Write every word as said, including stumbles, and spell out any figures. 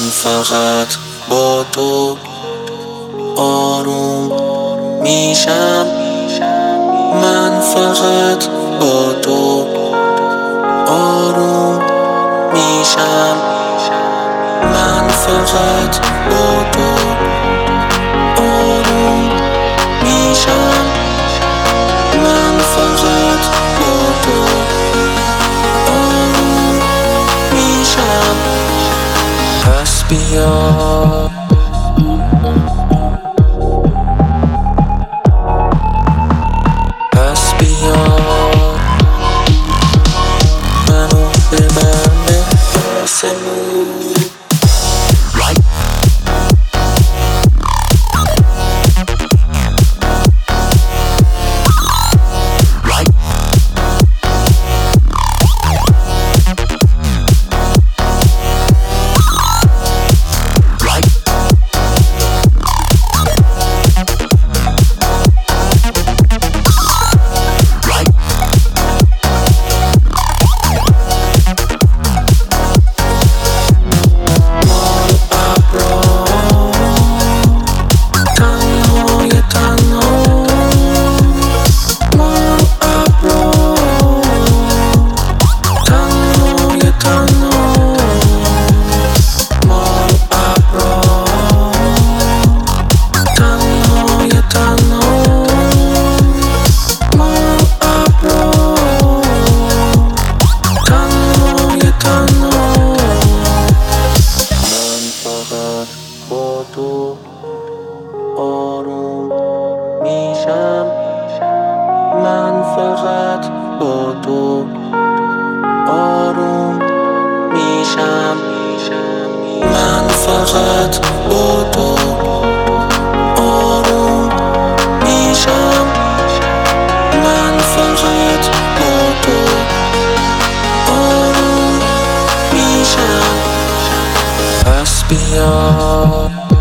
فقط با تو آروم میشم. من فقط با تو آروم میشم. من فقط با تو آروم میشم. من فقط با تو آروم میشم. پس بیا پس بیا منو ببر به آسمون. با تو آروم میشم. من فقط با تو آروم میشم. من فقط با تو آروم میشم. من فقط با تو آروم میشم. پس بیا